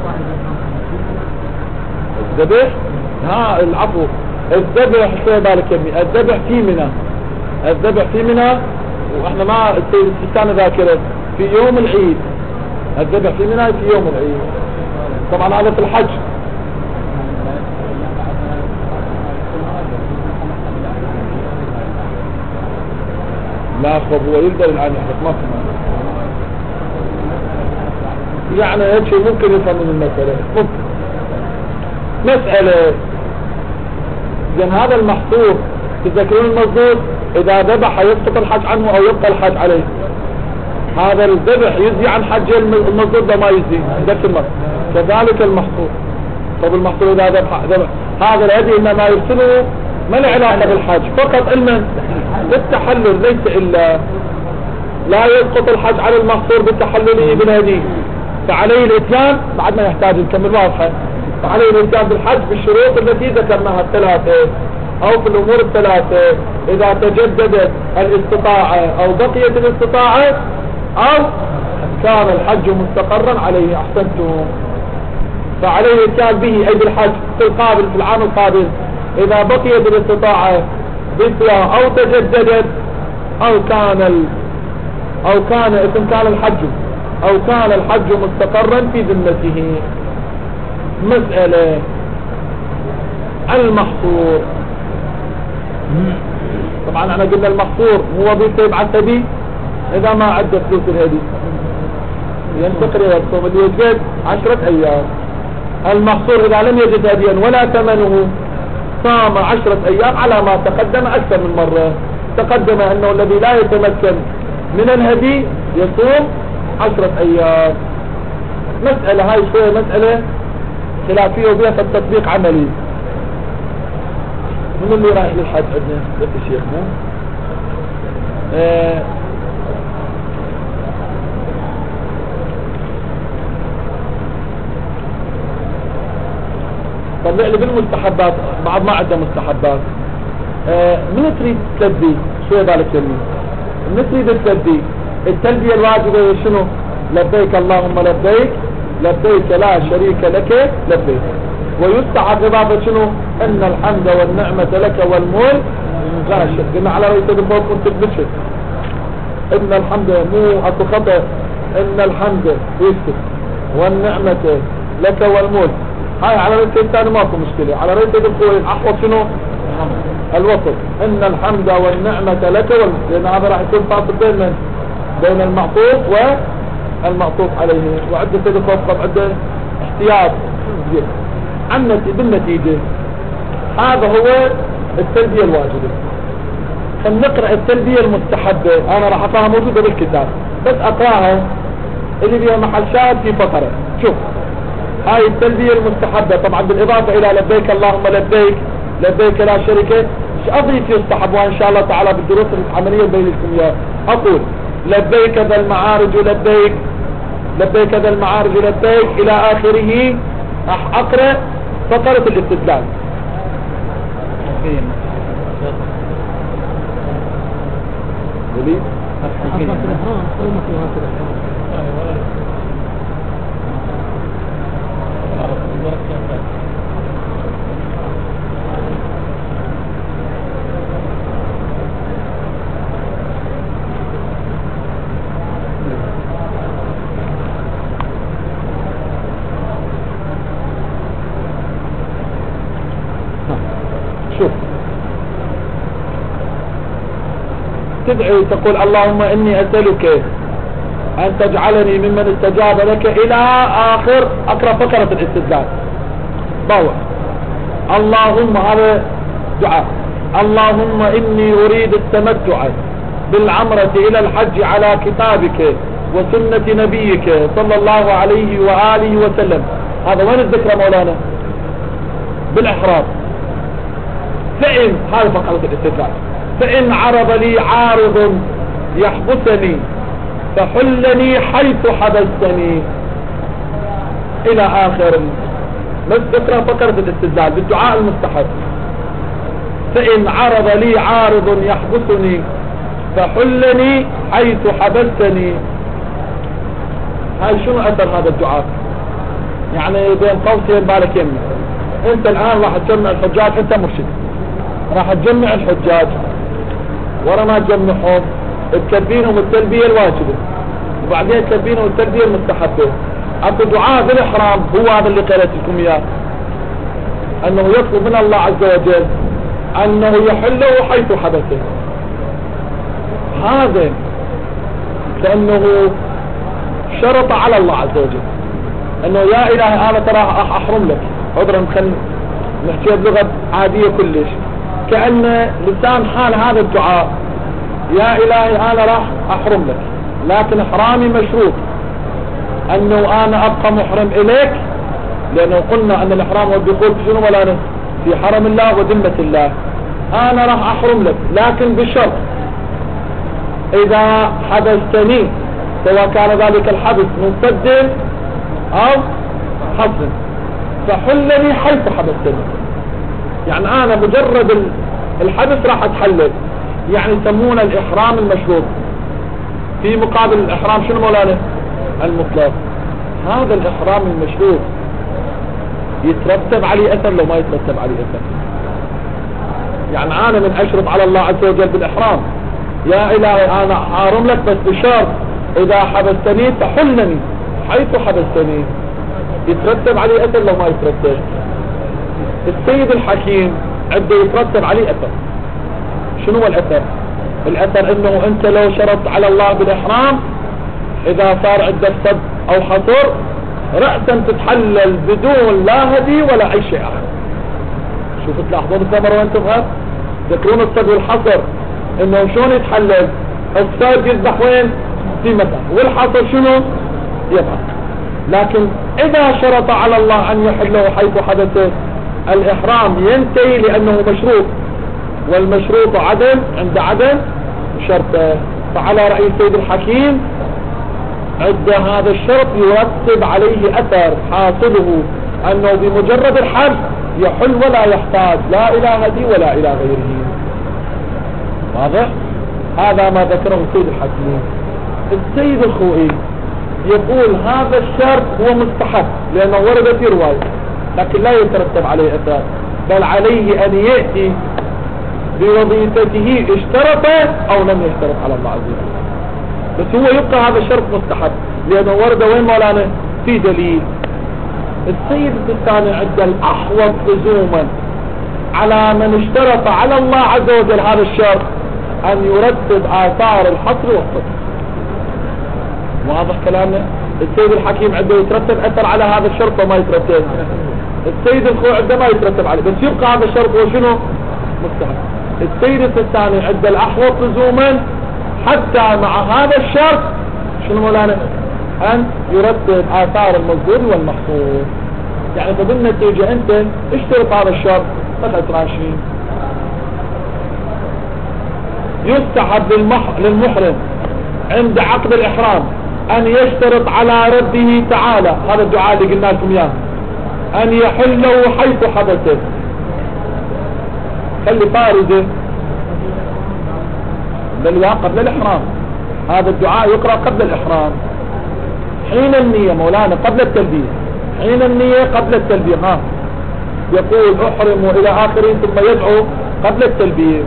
الذبح، ها العفو، الذبح خلي بالك يمي، الذبح في منى، الذبح في منى، واحنا ما استنى ذاكرة في يوم العيد، الذبح في منى في يوم العيد. طبعا هذا في الحج. لا أخوة هو يقدر الآن يحدث ما في يعني هيك شيء ممكن يفهم من المسألة، ممكن مسألة. لأن هذا المحصور تذكرون المصدور إذا ذبح يسقط الحج عنه أو يبقى الحج عليه. هذا الذبح يجزي عن حج المصدور ده ما يجزي نفس المصدر. كذلك المحصور. طب المحصور إذا ذبح ذبح هذا الهدي إنما يرسله ما له علاقة بالحج، فقط علما بالتحلل، ليس إلا لا يسقط الحج على المحصور بالتحلل بالهدي، فعليه الاتيان بعد ما يحتاج نكمل واضحة، فعليه الاتيان بالحج بالشروط التي ذكرناها الثلاثة أو في الأمور الثلاثة. إذا تجددت الاستطاعة أو بقيت الاستطاعة أو كان الحج مستقرا عليه. أحسنتم. فعليه الاتيان به أي بالحج في القابل في العام القابل إذا بقيت الاستطاعة بسوى أو تجددت أو كان ال... أو كان اسم كان الحج أو كان الحج مستقرا في ذمته. مسألة المحصور. طبعا انا قلنا المحصور هو بيصيب عتبي اذا ما عدى فلوس الهدي ينتقل الى الصوم اللي يجد عشرة ايام. المحصور اذا لم يجد هديا ولا ثمنه صام عشرة ايام على ما تقدم اكثر من مرة. تقدم انه الذي لا يتمكن من الهدي يصوم عشرة ايام. مسألة هاي شوية مسألة خلافية وبيها فالتطبيق عملي. من اللي رايح للحج عندنا بس شيخنا آه طلع لي بالمستحبات بعض ما عنده مستحبات. آه من تريد تلبي شوية بالك يمين من تريد تلبي التلبية الواجبة شنو؟ لبيك اللهم لبيك لبيك لا شريك لك لبيك. ويستحب إضافة شنو؟ إن الحمد والنعمة لك والملك لا شك. قلنا على رئيس الفوق كنت تبشر إن الحمد مو أكو خطأ. إن الحمد يكتب والنعمة لك والملك. هاي على رئيس الثاني ماكو مشكلة. على رئيس الفوق أحوط شنو؟ الوسط. إن الحمد والنعمة لك والملك، لأن هذا راح يكون فاصل بين من؟ بين المعطوف المعطوف عليه، وعدة تتوقف عدة احتياط. عن بالنتيجة هذا هو التلبية الواجبة. خلينا نقرأ التلبية المستحبة، انا راح اقراها موجودة بالكتاب بس اقراها اللي بيها محل شاهد في فقرة. شوف هاي التلبية المستحبة طبعا بالاضافة الى لبيك اللهم لبيك لبيك لا شريك. ايش اضيف يستحب وان شاء الله تعالى بالدروس العملية بين لكم اياه. اقول لبيك ذا المعارج لبيك لبيك ذا المعارج لبيك الى اخره. راح اقرأ فقرة الاستدلال. وليد شوف تدعي تقول اللهم اني اسألك ان تجعلني ممن استجاب لك الى اخر اقرأ فقرة الاستدلال. ضوء اللهم هذا دعاء اللهم اني اريد التمتع بالعمرة الى الحج على كتابك وسنة نبيك صلى الله عليه وآله وسلم. هذا وين الذكر مولانا؟ بالاحرام. فإن هذا فقرة الاستدلال. فإن عرض لي عارض يحبسني فحلني حيث حبستني الى اخر. بس اقرأ فقرة الاستدلال بالدعاء المستحب. فإن عرض لي عارض يحبسني فحلني حيث حبستني. هاي شنو اثر هذا الدعاء؟ يعني بين قوسين بالك يمي انت الان راح تجمع الحجاج، انت مرشد راح تجمع الحجاج، ورا ما تجمعهم تكبينهم التلبية الواجبة وبعدين تكبينهم التلبية المستحبة. اكو دعاء بالاحرام هو هذا اللي قرأت لكم اياه، انه يطلب من الله عز وجل انه يحله حيث حبسه. هذا كأنه شرط على الله عز وجل انه يا الهي انا ترى احرم لك. عذرا خل نحكي بلغة عادية كلش، كأن لسان حال هذا الدعاء يا الهي انا راح احرم لك، لكن احرامي مشروط انه انا ابقى محرم اليك، لانه قلنا ان الاحرام والدخول في شنو ولا في حرم الله وذمة الله. انا راح احرم لك لكن بشرط اذا حبستني، سواء كان ذلك الحبس من سد او حصن، فحلني حيث حبستني. يعني انا مجرد الحبس راح اتحلل، يعني يسمونه الاحرام المشروط. في مقابل الاحرام شنو مولانا؟ المطلق. هذا الاحرام المشروط يترتب عليه اثر لو ما يترتب عليه اثر. يعني انا من اشرط على الله عز وجل بالاحرام يا الهي انا حارم لك بس بشرط اذا حبستني فحلني حيث حبستني، يترتب عليه اثر لو ما يترتب. السيد الحكيم عنده يترتب عليه اثر. شنو الاثر؟ الاثر انه انت لو شرطت على الله بالاحرام اذا صار عندك صد او حصر رأسا تتحلل بدون لا هدي ولا اي شيء اخر. شوفوا تلاحظون الثمر وين تظهر؟ ذكرون الصد والحصر انه شلون يتحلل؟ الصيد يذبح وين؟ في مكان، والحصر شنو؟ يبقى. لكن اذا شرط على الله ان يحله حيث حدث الاحرام ينتهي لانه مشروط، والمشروط عدم عند عدم شرطه. فعلى رأي السيد الحكيم عند هذا الشرط يرتب عليه اثر حاصله انه بمجرد الحج يحل ولا يحتاج لا الى هدي ولا الى غيره. واضح؟ هذا ما ذكره السيد الحكيم. السيد الخوئي يقول هذا الشرط هو مستحب لانه ورد في رواية، لكن لا يترتب عليه اثر، بل عليه ان يأتي بوظيفته اشترط او لم يشترط على الله عز وجل. بس هو يبقى هذا الشرط مستحب لانه ورد وين مولانا؟ في دليل. السيد الثاني عند الاحوط لزوما على من اشترط على الله عز وجل هذا الشرط ان يرتب اثار الحصر والصدر. واضح كلامنا؟ السيد الحكيم عنده يترتب اثر على هذا الشرط وما يترتب، السيد الخوع عنده ما يترتب عليه، بس يبقى هذا الشرط هو شنو؟ مستحب. السيد الثاني عنده الاحوط لزوما حتى مع هذا الشرط شنو مولانا؟ ان يرتب اثار المصدر والمحصول. يعني فبالنتيجة انت اشترط هذا الشرط فتحة راشين. يستحب للمح... للمحرم عند عقد الاحرام ان يشترط على ربه تعالى، هذا الدعاء اللي قلنا لكم اياه، ان يحله حيث حدثه. خلي فارزه بل قبل الاحرام، هذا الدعاء يقرأ قبل الاحرام حين النية مولانا، قبل التلبية، حين النية قبل التلبية. ها يقول احرم الى اخره ثم يدعو قبل التلبية.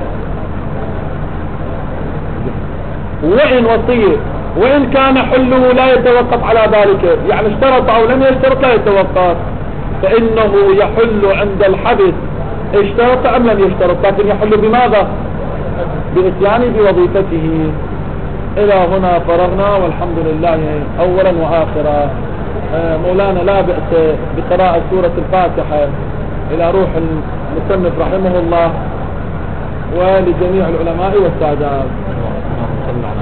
وإن وصية وإن كان حله لا يتوقف على ذلك، يعني اشترط او لم يشترط لا يتوقف، فانه يحل عند الحدث اشترط ام لم يشترط، لكن يحل بماذا؟ بإتيانه بوظيفته. الى هنا فرغنا والحمد لله اولا واخرا. مولانا لا بأس بقراءة سورة الفاتحة الى روح المصنف رحمه الله ولجميع العلماء والسادات.